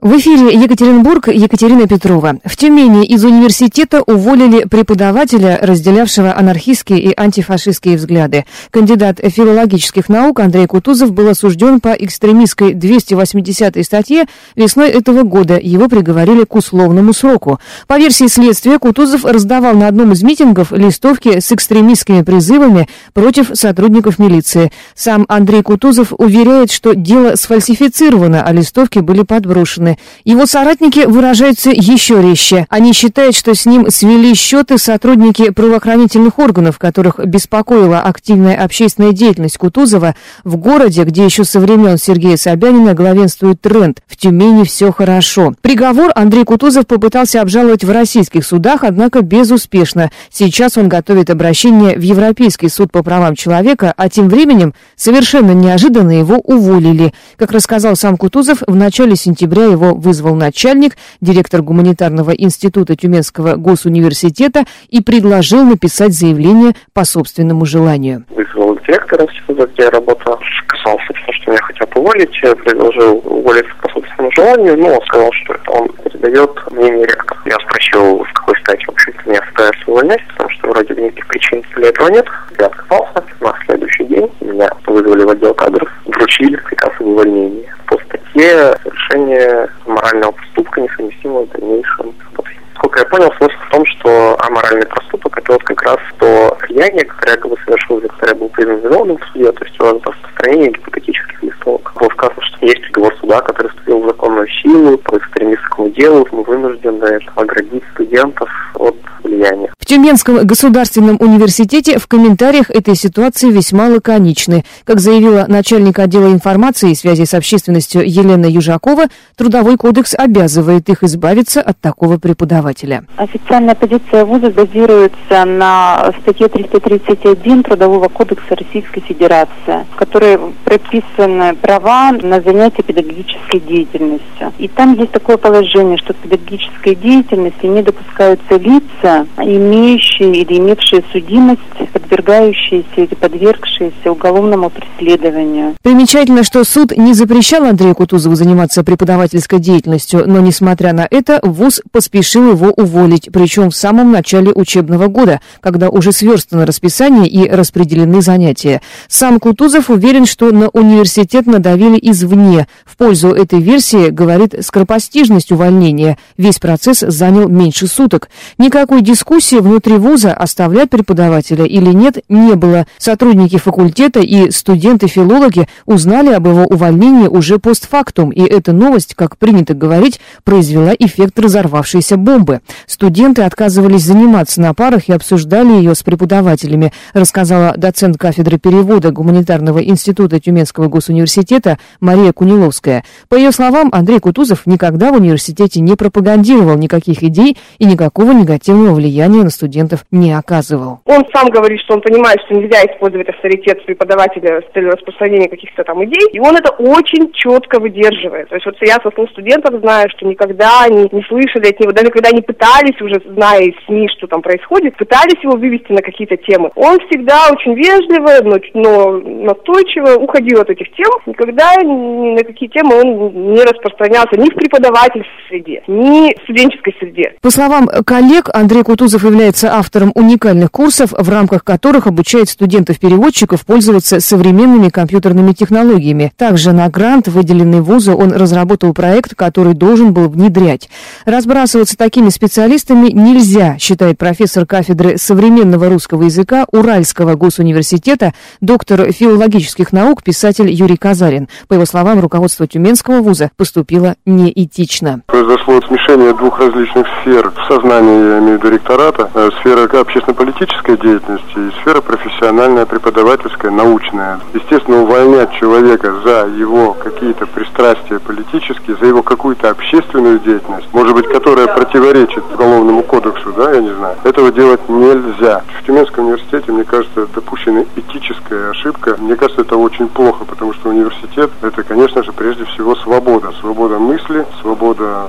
В эфире Екатеринбург, Екатерина Петрова. В Тюмени из университета уволили преподавателя, разделявшего анархистские и антифашистские взгляды. Кандидат филологических наук Андрей Кутузов был осужден по экстремистской 280-й статье весной этого года. Его приговорили к условному сроку. По версии следствия, Кутузов раздавал на одном из митингов листовки с экстремистскими призывами против сотрудников милиции. Сам Андрей Кутузов уверяет, что дело сфальсифицировано, а листовки были подброшены. Его соратники выражаются еще резче. Они считают, что с ним свели счеты сотрудники правоохранительных органов, которых беспокоила активная общественная деятельность Кутузова в городе, где еще со времен Сергея Собянина главенствует тренд «В Тюмени все хорошо». Приговор Андрей Кутузов попытался обжаловать в российских судах, однако безуспешно. Сейчас он готовит обращение в Европейский суд по правам человека, а тем временем совершенно неожиданно его уволили. Как рассказал сам Кутузов, в начале сентября его вызвал начальник, директор гуманитарного института Тюменского госуниверситета, и предложил написать заявление по собственному желанию. Вызвал директора института, где я работал, сказал, что меня хотят уволить, предложил уволиться по собственному желанию, но он сказал, что это он передает мнение ректора. Я спросил, в какой стати вообще меня собираются увольнять, потому что вроде бы никаких причин для этого нет. Я отказался. На следующий день меня вызвали в отдел кадров, вручили приказ об увольнении по статье совершение морального проступка, несовместимого с дальнейшим работой. Насколько я понял, смысл в том, что аморальный проступок — это вот как раз то влияние, которое якобы совершил, за которое был признан виновным в суде, то есть о распространении гипотетических листовок. Было сказано, что есть приговор суда, который вступил в законную силу по экстремистскому делу, мы вынуждены оградить студентов от влияния. В Тюменском государственном университете в комментариях этой ситуации весьма лаконичны. Как заявила начальник отдела информации и связи с общественностью Елена Южакова, Трудовой кодекс обязывает их избавиться от такого преподавателя. Официальная позиция вуза базируется на статье 331 Трудового кодекса Российской Федерации, в которой прописаны права на занятие педагогической деятельностью. И там есть такое положение, что к педагогической деятельности не допускаются лица, имеющие или имевшие судимость, подвергающиеся или подвергшиеся уголовному преследованию. Примечательно, что суд не запрещал Андрею Кутузову заниматься преподавательской деятельностью, но, несмотря на это, вуз поспешил его уволить, причем в самом начале учебного года, когда уже сверстано расписание и распределены занятия. Сам Кутузов уверен, что на университет надавили извне. В пользу этой версии говорит скоропостижность увольнения. Весь процесс занял меньше суток. Никакой дискуссии внутри вуза, оставлять преподавателя или нет, не было. Сотрудники факультета и студенты-филологи узнали об его увольнении уже постфактум, и эта новость, как принято говорить, произвела эффект разорвавшейся бомбы. Студенты отказывались заниматься на парах и обсуждали ее с преподавателями, рассказала доцент кафедры перевода Гуманитарного института Тюменского госуниверситета Мария Куниловская. По ее словам, Андрей Кутузов никогда в университете не пропагандировал никаких идей и никакого негативного влияния на студентов не оказывал. Он сам говорит, что он понимает, что нельзя использовать авторитет преподавателя с целью распространения каких-то там идей, и он это очень четко выдерживает. То есть вот я со слов студентов знаю, что никогда не слышали от него, даже когда они пытались, уже зная из СМИ, что там происходит, пытались его вывести на какие-то темы. Он всегда очень вежливо, но настойчиво уходил от этих тем, никогда ни на какие темы он не распространялся ни в преподавательской среде, ни в студенческой среде. По словам коллег, Андрей Кутузов является автором уникальных курсов, в рамках которых обучает студентов-переводчиков пользоваться современными компьютерными технологиями. Также на грант, выделенный вузу, он разработал проект, который должен был внедрять. Разбрасываться такими специалистами нельзя, считает профессор кафедры современного русского языка Уральского госуниверситета, доктор филологических наук, писатель Юрий Казарин. По его словам, руководство Тюменского вуза поступило неэтично. Произошло смешение двух различных сфер в сознании, я имею в виду ректората, сфера общественно-политической деятельности и сфера профессиональная, преподавательская, научная. Естественно, увольнять человека за его какие-то пристрастия политические, за его какую-то общественную деятельность, может быть, которая противоречит Уголовному кодексу, я не знаю, этого делать нельзя. В Тюменском университете, мне кажется, допущена этическая ошибка. Мне кажется, это очень плохо, потому что университет — это, конечно же, прежде всего свобода. Свобода мысли, свобода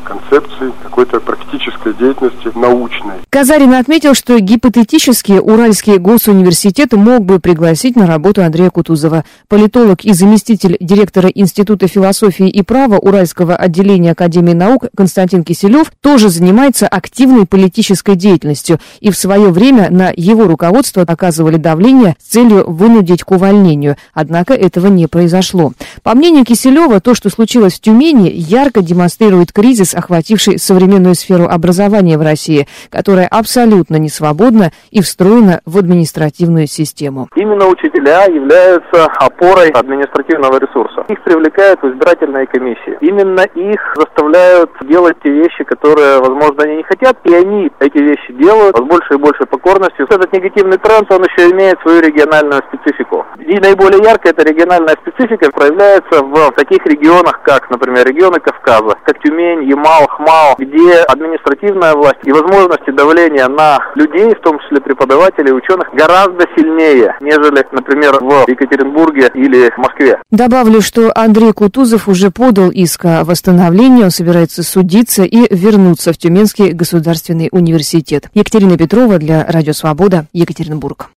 концепции, какой-то практической деятельности научной. Казарин отметил, что гипотетически Уральский госуниверситет мог бы пригласить на работу Андрея Кутузова. Политолог и заместитель директора Института философии и права Уральского отделения Академии наук Константин Киселев тоже занимается активной политической деятельностью, и в свое время на его руководство оказывали давление с целью вынудить к увольнению. Однако этого не произошло. По мнению Киселева, то, что случилось в Тюмени, ярко демонстрирует кризис, охвативший современную сферу образования в России, которая абсолютно не свободна и встроена в административную систему. Именно учителя являются опорой административного ресурса. Их привлекают в избирательные комиссии. Именно их заставляют делать те вещи, которые, возможно, они не хотят, и они эти вещи делают с большей и большей покорностью. Этот негативный тренд, он еще имеет свою региональную специфику. И наиболее ярко эта региональная специфика проявляется в таких регионах, как, например, регионы Кавказа, как Тюмень, Ямал, Хмао, где административная власть и возможности давления на людей, в том числе преподавателей, ученых, гораздо сильнее, нежели, например, в Екатеринбурге или в Москве. Добавлю, что Андрей Кутузов уже подал иск о восстановлении, он собирается судиться и вернуться в Тюменский государственный университет. Екатерина Петрова для Радио Свобода, Екатеринбург.